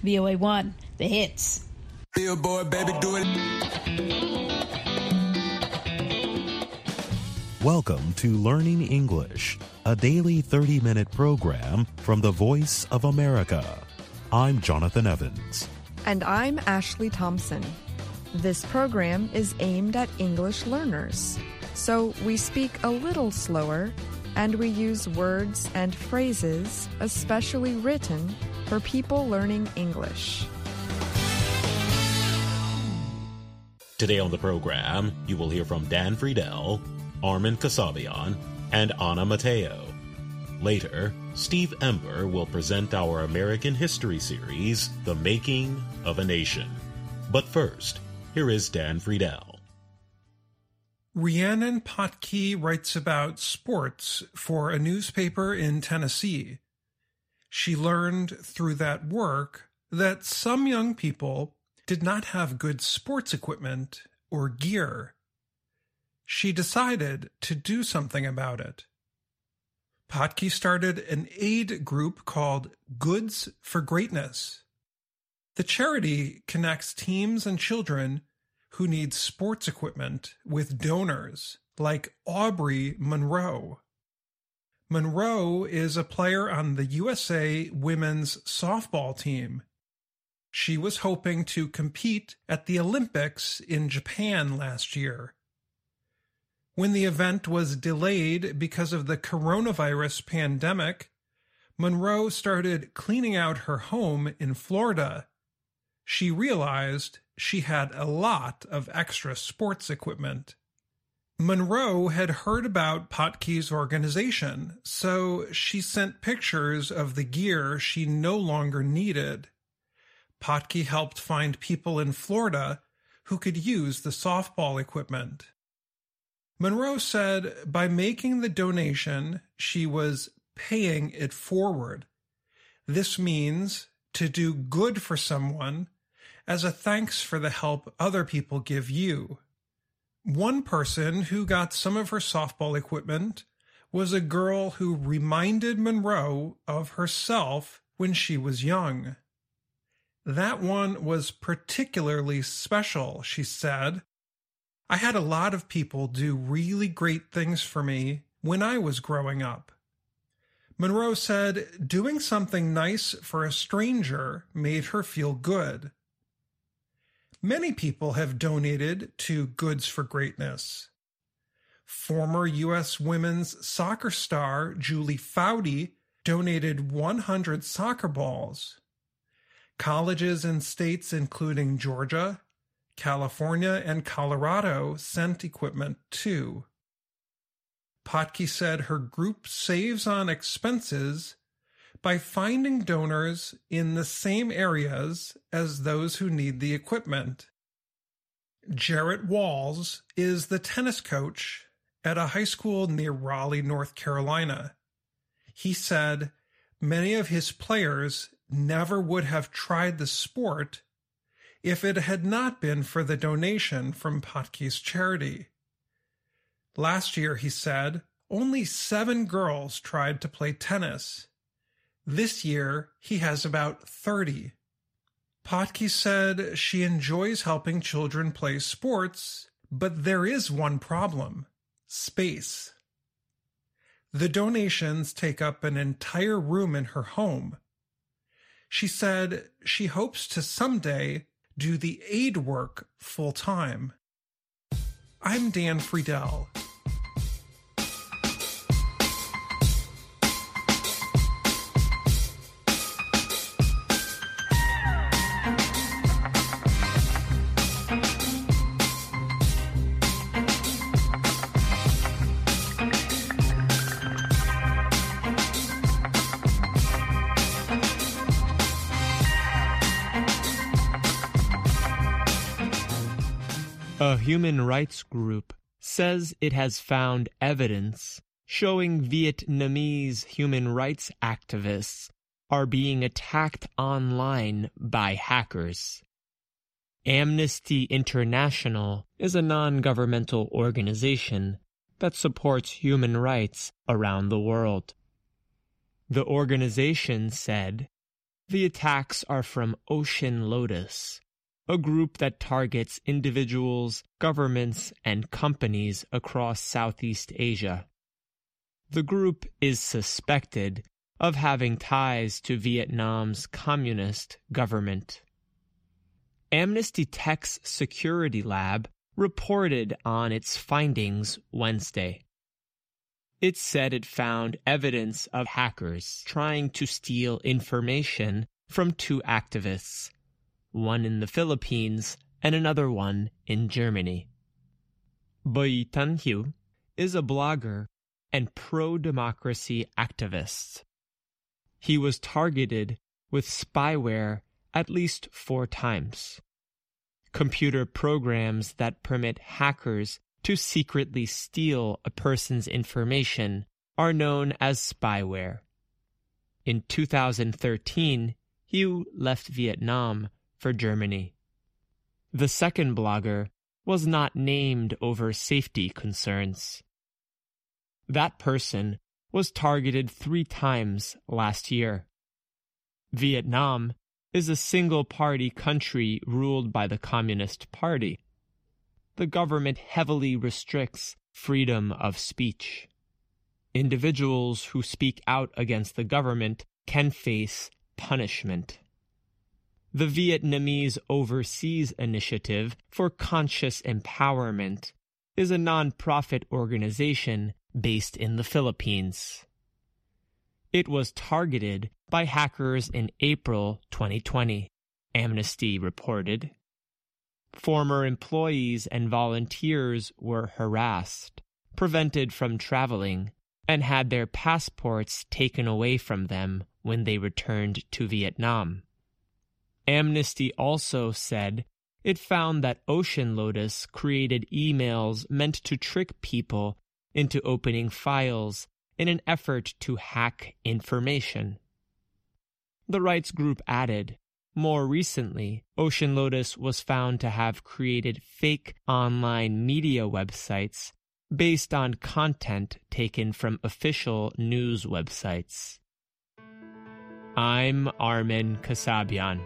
VOA1, the hits. Billboard, baby, do it. Welcome to Learning English, a daily 30-minute program from the Voice of America. I'm Jonathan Evans. And I'm Ashley Thompson. This program is aimed at English learners, so we speak a little slower and we use words and phrases especially written for people learning English. Today on the program, you will hear from Dan Friedel, Armin Kasabian, and Anna Mateo. Later, Steve Ember will present our American history series, The Making of a Nation. But first, here is Dan Friedel. Rhiannon Pottkey writes about sports for a newspaper in Tennessee. She learned through that work that some young people did not have good sports equipment or gear. She decided to do something about it. Pottkey started an aid group called Goods for Greatness. The charity connects teams and children who need sports equipment with donors like Aubrey Monroe. Monroe is a player on the USA women's softball team. She was hoping to compete at the Olympics in Japan last year. When the event was delayed because of the coronavirus pandemic, Monroe started cleaning out her home in Florida. She realized she had a lot of extra sports equipment. Monroe had heard about Pottkey's organization, so she sent pictures of the gear she no longer needed. Pottkey helped find people in Florida who could use the softball equipment. Monroe said by making the donation, she was paying it forward. This means to do good for someone as a thanks for the help other people give you. One person who got some of her softball equipment was a girl who reminded Monroe of herself when she was young. That one was particularly special, she said. I had a lot of people do really great things for me when I was growing up. Monroe said doing something nice for a stranger made her feel good. Many people have donated to Goods for Greatness. Former U.S. women's soccer star Julie Foudy donated 100 soccer balls. Colleges in states including Georgia, California, and Colorado sent equipment too. Pottkey said her group saves on expenses by finding donors in the same areas as those who need the equipment. Jarrett Walls is the tennis coach at a high school near Raleigh, North Carolina. He said many of his players never would have tried the sport if it had not been for the donation from Pottkey's charity. Last year, he said, only 7 girls tried to play tennis. This year, he has about 30. Pottkey said she enjoys helping children play sports, but there is one problem: space. The donations take up an entire room in her home. She said she hopes to someday do the aid work full-time. I'm Dan Friedel. A human rights group says it has found evidence showing Vietnamese human rights activists are being attacked online by hackers. Amnesty International is a non-governmental organization that supports human rights around the world. The organization said, The attacks are from Ocean Lotus, a group that targets individuals, governments, and companies across Southeast Asia. The group is suspected of having ties to Vietnam's communist government. Amnesty Tech's security lab reported on its findings Wednesday. It said it found evidence of hackers trying to steal information from two activists, one in the Philippines and another one in Germany. Bùi Thanh Hieu is a blogger and pro-democracy activist. He was targeted with spyware at least 4 times. Computer programs that permit hackers to secretly steal a person's information are known as spyware. In 2013, Hieu left Vietnam for Germany. The second blogger was not named over safety concerns. That person was targeted 3 times last year. Vietnam is a single-party country ruled by the Communist Party. The government heavily restricts freedom of speech. Individuals who speak out against the government can face punishment. The Vietnamese Overseas Initiative for Conscious Empowerment is a non-profit organization based in the Philippines. It was targeted by hackers in April 2020, Amnesty reported. Former employees and volunteers were harassed, prevented from traveling, and had their passports taken away from them when they returned to Vietnam. Amnesty also said it found that Ocean Lotus created emails meant to trick people into opening files in an effort to hack information. The rights group added, more recently, Ocean Lotus was found to have created fake online media websites based on content taken from official news websites. I'm Armin Kasabian.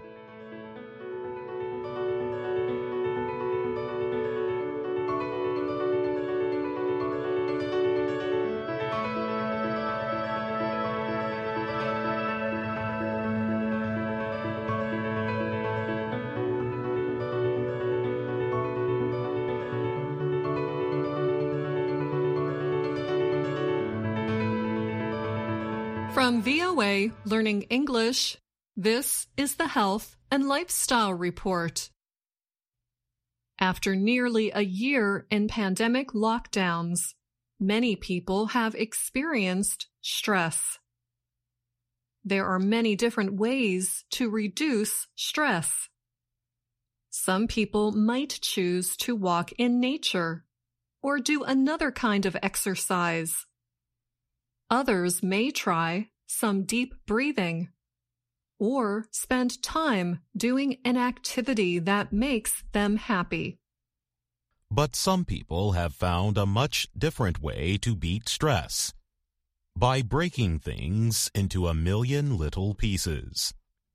From VOA Learning English, this is the Health and Lifestyle Report. After nearly a year in pandemic lockdowns, many people have experienced stress. There are many different ways to reduce stress. Some people might choose to walk in nature or do another kind of exercise. Others may try some deep breathing or spend time doing an activity that makes them happy. But some people have found a much different way to beat stress, by breaking things into a million little pieces.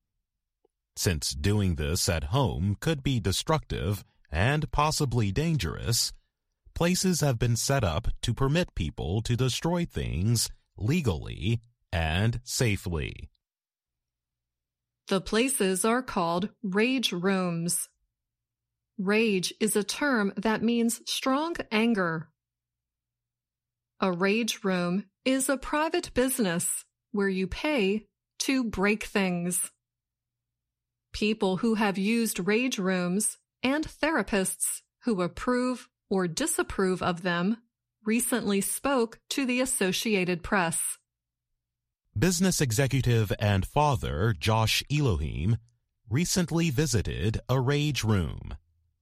Since doing this at home could be destructive and possibly dangerous, places have been set up to permit people to destroy things legally and safely. The places are called rage rooms. Rage is a term that means strong anger. A rage room is a private business where you pay to break things. People who have used rage rooms and therapists who approve or disapprove of them recently spoke to the Associated Press. Business executive and father Josh Elohim recently visited a rage room.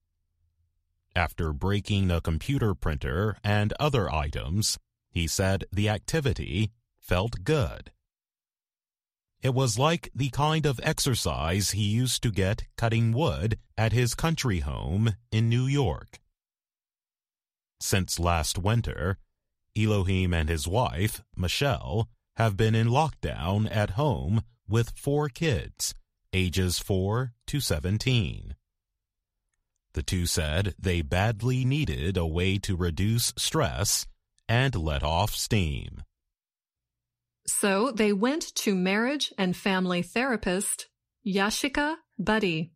After breaking a computer printer and other items, he said the activity felt good. It was like the kind of exercise he used to get cutting wood at his country home in New York. Since last winter, Elohim and his wife, Michelle, have been in lockdown at home with 4 kids ages 4 to 17. The two said they badly needed a way to reduce stress and let off steam. So they went to marriage and family therapist Yashika Buddy.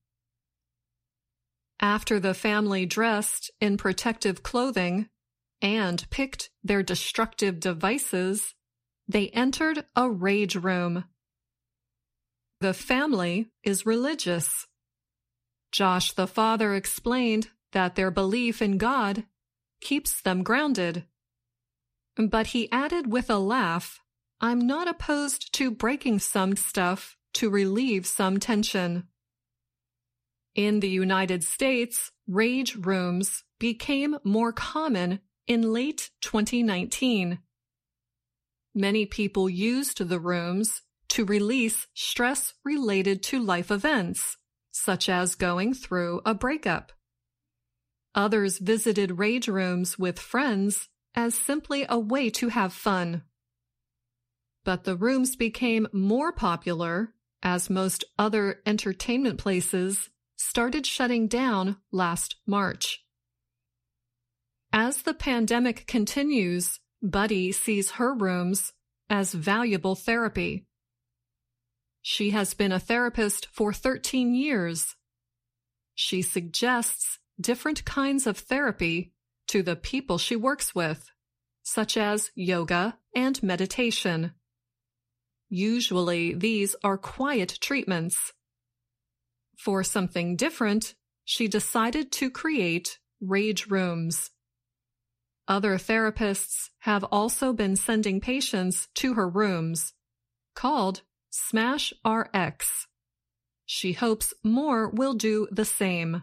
After the family dressed in protective clothing and picked their destructive devices, they entered a rage room. The family is religious. Josh the father explained that their belief in God keeps them grounded. But he added with a laugh, "I'm not opposed to breaking some stuff to relieve some tension." In the United States, rage rooms became more common in late 2019. Many people used the rooms to release stress related to life events, such as going through a breakup. Others visited rage rooms with friends as simply a way to have fun. But the rooms became more popular as most other entertainment places started shutting down last March. As the pandemic continues, Buddy sees her rooms as valuable therapy. She has been a therapist for 13 years. She suggests different kinds of therapy to the people she works with, such as yoga and meditation. Usually, these are quiet treatments. For something different, she decided to create rage rooms. Other therapists have also been sending patients to her rooms, called Smash RX. She hopes more will do the same.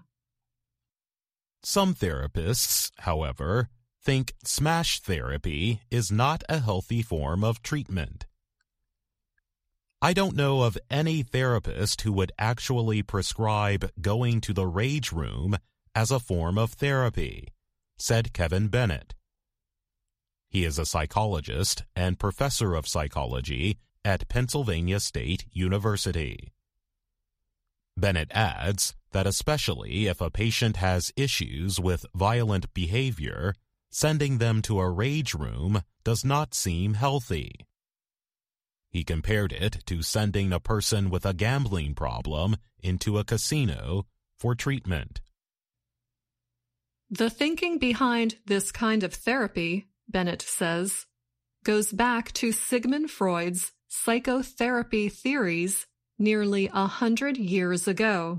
Some therapists, however, think smash therapy is not a healthy form of treatment. I don't know of any therapist who would actually prescribe going to the rage room as a form of therapy, said Kevin Bennett. He is a psychologist and professor of psychology at Pennsylvania State University. Bennett adds that especially if a patient has issues with violent behavior, sending them to a rage room does not seem healthy. He compared it to sending a person with a gambling problem into a casino for treatment. The thinking behind this kind of therapy, Bennett says, goes back to Sigmund Freud's psychotherapy theories nearly 100 years ago.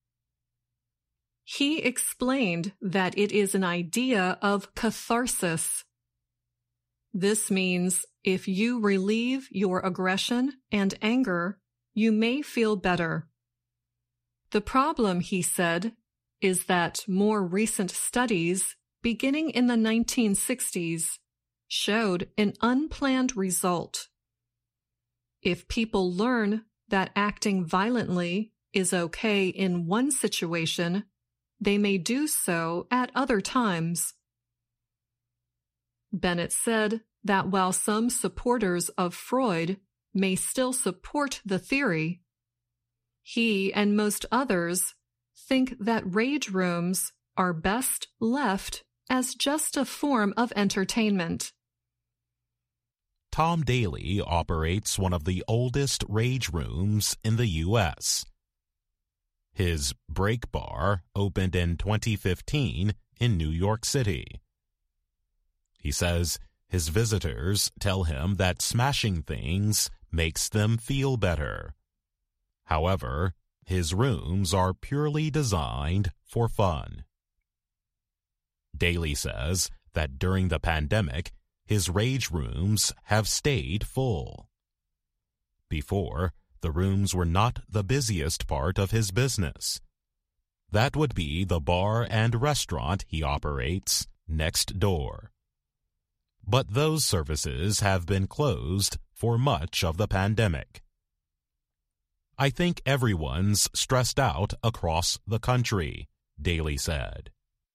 He explained that it is an idea of catharsis. This means if you relieve your aggression and anger, you may feel better. The problem, he said, is that more recent studies, beginning in the 1960s, showed an unplanned result. If people learn that acting violently is okay in one situation, they may do so at other times. Bennett said that while some supporters of Freud may still support the theory, he and most others think that rage rooms are best left as just a form of entertainment. Tom Daly operates one of the oldest rage rooms in the U.S. His Break Bar opened in 2015 in New York City. He says his visitors tell him that smashing things makes them feel better. However, his rooms are purely designed for fun. Daly says that during the pandemic, his rage rooms have stayed full. Before, the rooms were not the busiest part of his business. That would be the bar and restaurant he operates next door. But those services have been closed for much of the pandemic. I think everyone's stressed out across the country, Daly said.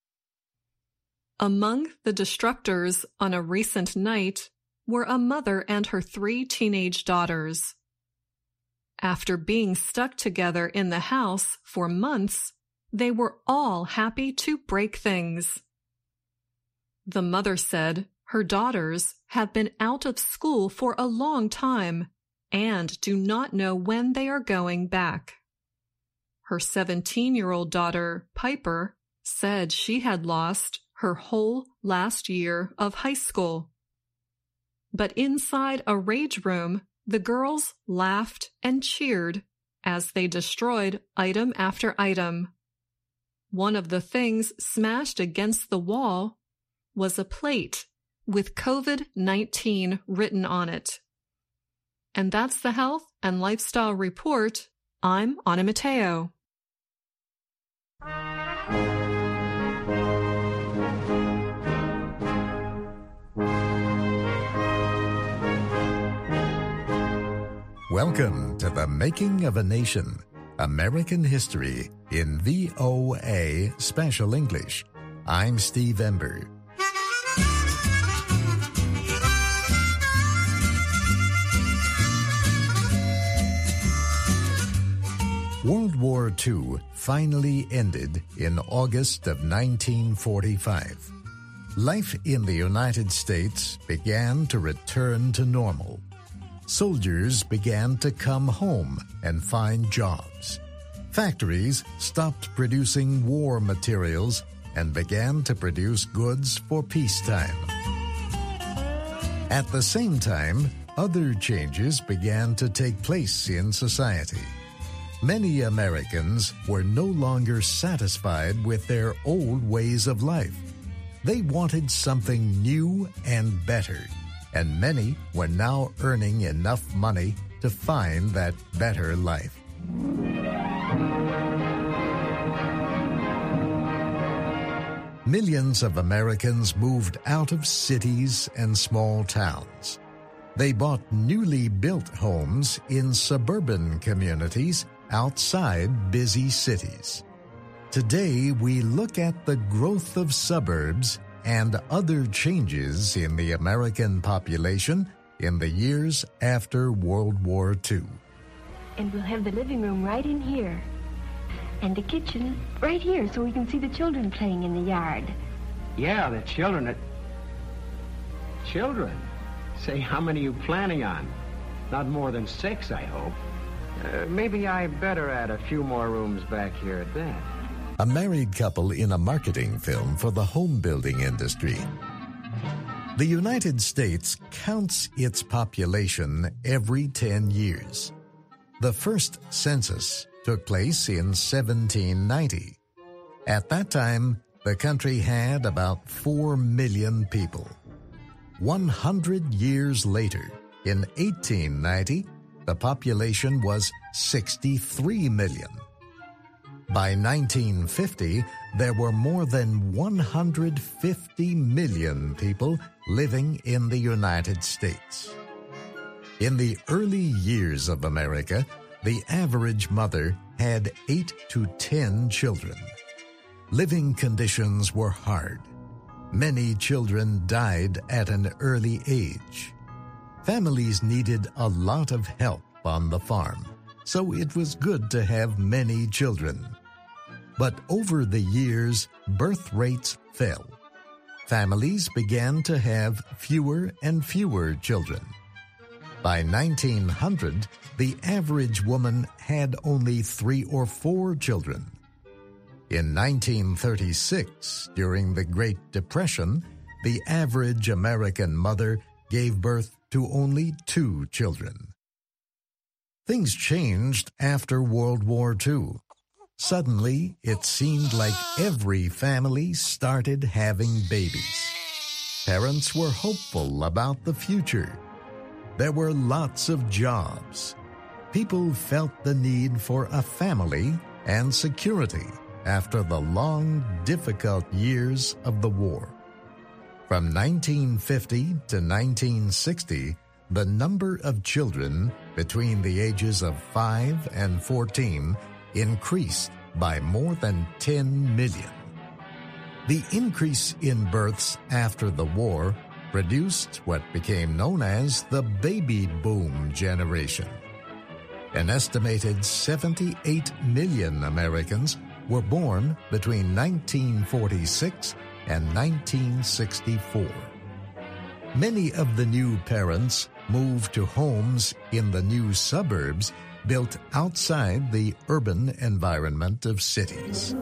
Among the destructors on a recent night were a mother and her 3 teenage daughters. After being stuck together in the house for months, they were all happy to break things. The mother said her daughters have been out of school for a long time and do not know when they are going back. Her 17-year-old daughter, Piper, said she had lost her whole last year of high school. But inside a rage room, the girls laughed and cheered as they destroyed item after item. One of the things smashed against the wall was a plate with COVID-19 written on it. And that's the Health and Lifestyle Report. I'm Ana Mateo. Welcome to The Making of a Nation, American History in VOA Special English. I'm Steve Ember. World War II finally ended in August of 1945. Life in the United States began to return to normal. Soldiers began to come home and find jobs. Factories stopped producing war materials and began to produce goods for peacetime. At the same time, other changes began to take place in society. Many Americans were no longer satisfied with their old ways of life. They wanted something new and better, and many were now earning enough money to find that better life. Millions of Americans moved out of cities and small towns. They bought newly built homes in suburban communities outside busy cities. Today, we look at the growth of suburbs and other changes in the American population in the years after World War II. And we'll have the living room right in here. And the kitchen right here so we can see the children playing in the yard. Yeah, the children. Children? Say, how many are you planning on? Not more than 6, I hope. Maybe I better add a few more rooms back here at that. A married couple in a marketing film for the home building industry. The United States counts its population every 10 years. The first census took place in 1790. At that time, the country had about 4 million people. 100 years later, in 1890, the population was 63 million. By 1950, there were more than 150 million people living in the United States. In the early years of America, the average mother had 8 to 10 children. Living conditions were hard. Many children died at an early age. Families needed a lot of help on the farm, so it was good to have many children. But over the years, birth rates fell. Families began to have fewer and fewer children. By 1900, the average woman had only 3 or 4 children. In 1936, during the Great Depression, the average American mother gave birth to only 2 children. Things changed after World War II. Suddenly, it seemed like every family started having babies. Parents were hopeful about the future. There were lots of jobs. People felt the need for a family and security after the long, difficult years of the war. From 1950 to 1960, the number of children between the ages of 5 and 14 increased by more than 10 million. The increase in births after the war produced what became known as the baby boom generation. An estimated 78 million Americans were born between 1946 and 1964. Many of the new parents moved to homes in the new suburbs built outside the urban environment of cities.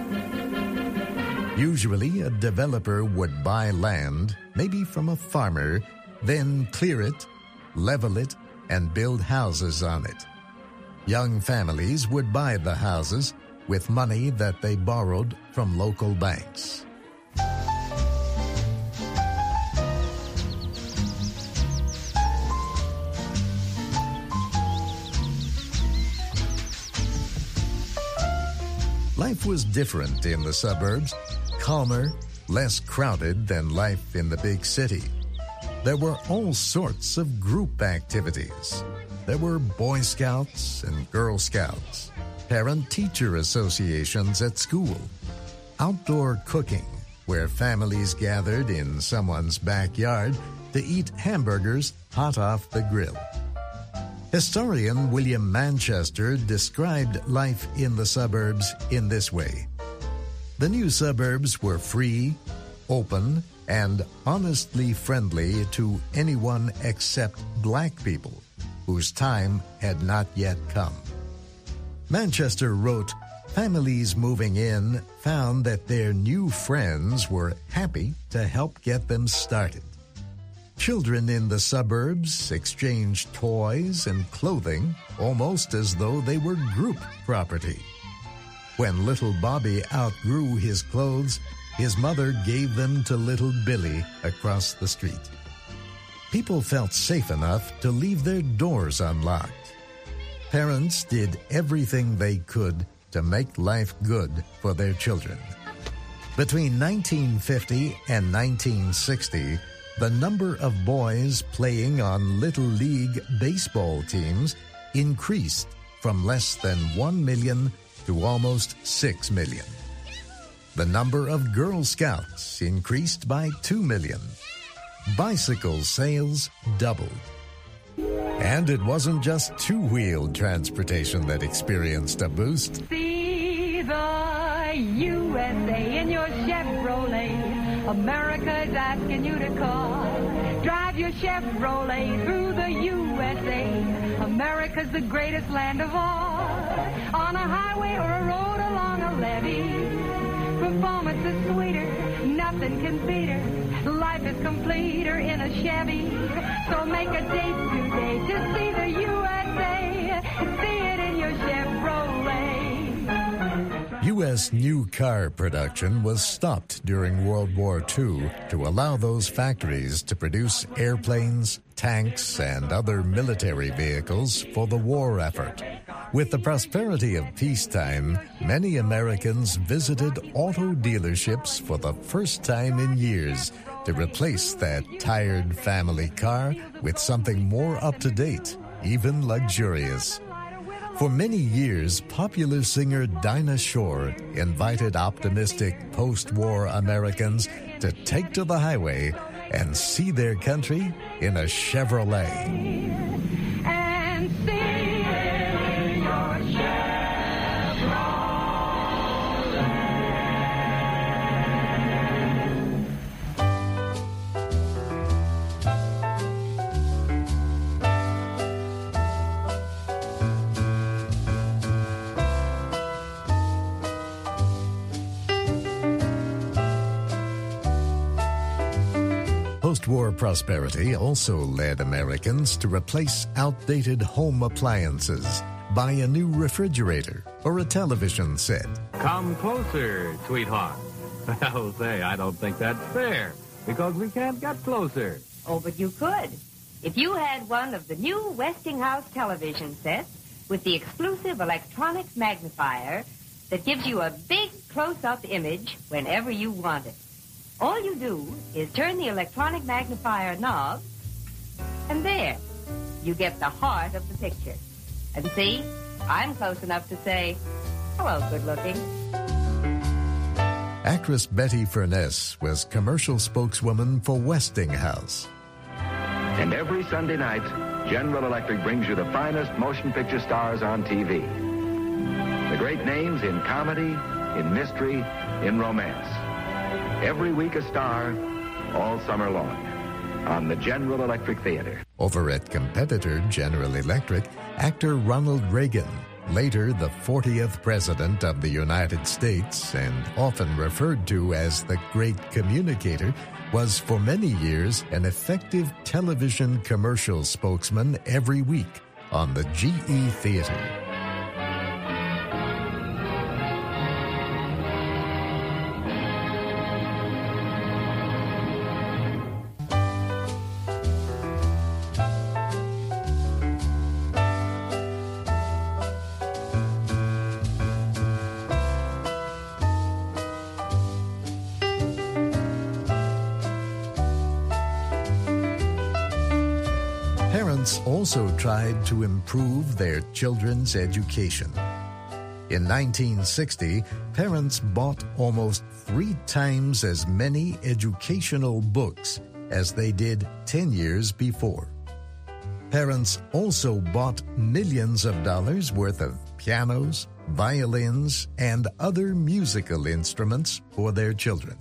Usually, a developer would buy land, maybe from a farmer, then clear it, level it, and build houses on it. Young families would buy the houses with money that they borrowed from local banks. Life was different in the suburbs, calmer, less crowded than life in the big city. There were all sorts of group activities. There were Boy Scouts and Girl Scouts, parent-teacher associations at school, outdoor cooking, where families gathered in someone's backyard to eat hamburgers hot off the grill. Historian William Manchester described life in the suburbs in this way. The new suburbs were free, open, and honestly friendly to anyone except black people, whose time had not yet come. Manchester wrote, families moving in found that their new friends were happy to help get them started. Children in the suburbs exchanged toys and clothing almost as though they were group property. When little Bobby outgrew his clothes, his mother gave them to little Billy across the street. People felt safe enough to leave their doors unlocked. Parents did everything they could to make life good for their children. Between 1950 and 1960, the number of boys playing on Little League baseball teams increased from less than 1 million to almost 6 million. The number of Girl Scouts increased by 2 million. Bicycle sales doubled. And it wasn't just two-wheeled transportation that experienced a boost. See the USA in your Chevrolet. America's asking you to call. Drive your Chevrolet through the USA. America's the greatest land of all. On a highway or a road along a levee. Performance is sweeter, nothing can beat her. Life is completer in a Chevy. So make a date today to see the USA. See it in your Chevrolet. U.S. new car production was stopped during World War II to allow those factories to produce airplanes, tanks, and other military vehicles for the war effort. With the prosperity of peacetime, many Americans visited auto dealerships for the first time in years to replace that tired family car with something more up-to-date, even luxurious. For many years, popular singer Dinah Shore invited optimistic post-war Americans to take to the highway and see their country in a Chevrolet. And see your Chevrolet. Post-war prosperity also led Americans to replace outdated home appliances, buy a new refrigerator or a television set. Come closer, sweetheart. Well, say, I don't think that's fair, because we can't get closer. Oh, but you could. If you had one of the new Westinghouse television sets with the exclusive electronic magnifier that gives you a big close-up image whenever you want it. All you do is turn the electronic magnifier knob, and there, you get the heart of the picture. And see, I'm close enough to say, hello, good-looking. Actress Betty Furness was commercial spokeswoman for Westinghouse. And every Sunday night, General Electric brings you the finest motion picture stars on TV. The great names in comedy, in mystery, in romance. Every week a star, all summer long, on the General Electric Theater. Over at competitor General Electric, actor Ronald Reagan, later the 40th President of the United States and often referred to as the Great Communicator, was for many years an effective television commercial spokesman every week on the GE Theater. Parents also tried to improve their children's education. In 1960, parents bought almost 3 times as many educational books as they did 10 years before. Parents also bought millions of dollars worth of pianos, violins, and other musical instruments for their children.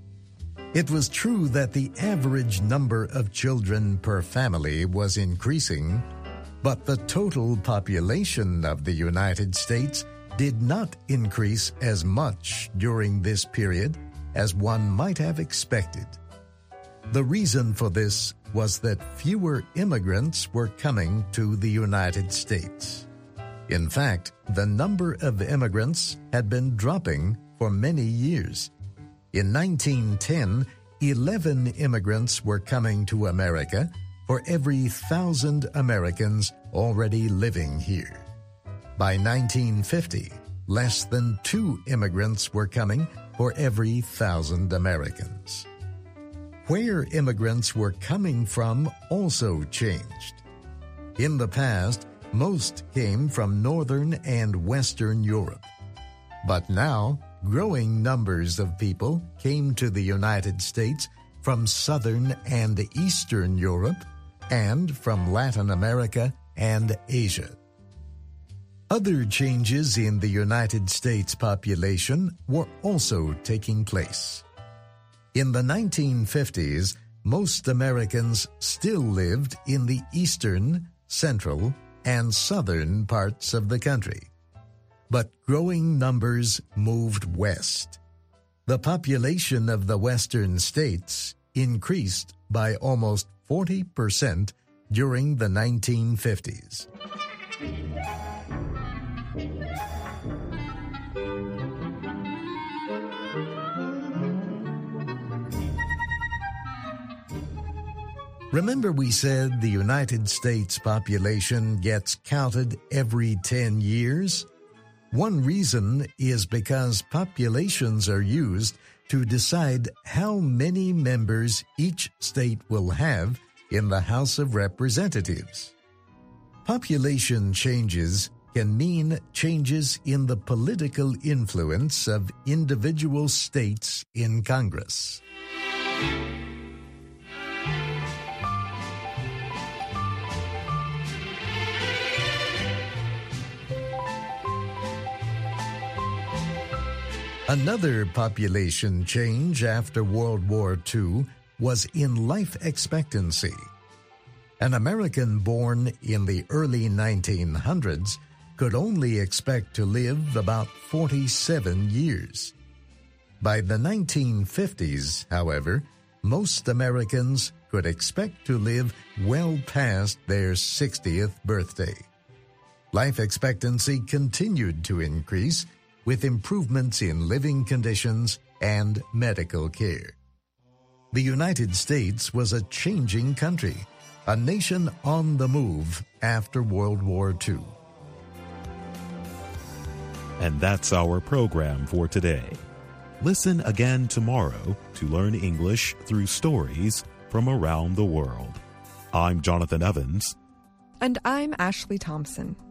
It was true that the average number of children per family was increasing, but the total population of the United States did not increase as much during this period as one might have expected. The reason for this was that fewer immigrants were coming to the United States. In fact, the number of immigrants had been dropping for many years. In 1910, 11 immigrants were coming to America for every 1,000 Americans already living here. By 1950, less than 2 immigrants were coming for every 1,000 Americans. Where immigrants were coming from also changed. In the past, most came from Northern and Western Europe. But now, growing numbers of people came to the United States from Southern and Eastern Europe and from Latin America and Asia. Other changes in the United States population were also taking place. In the 1950s, most Americans still lived in the eastern, central, and southern parts of the country. But growing numbers moved west. The population of the western states increased by almost 40% during the 1950s. Remember we said the United States population gets counted every 10 years? One reason is because populations are used to decide how many members each state will have in the House of Representatives. Population changes can mean changes in the political influence of individual states in Congress. Another population change after World War II was in life expectancy. An American born in the early 1900s could only expect to live about 47 years. By the 1950s, however, most Americans could expect to live well past their 60th birthday. Life expectancy continued to increase with improvements in living conditions and medical care. The United States was a changing country, a nation on the move after World War II. And that's our program for today. Listen again tomorrow to learn English through stories from around the world. I'm Jonathan Evans. And I'm Ashley Thompson.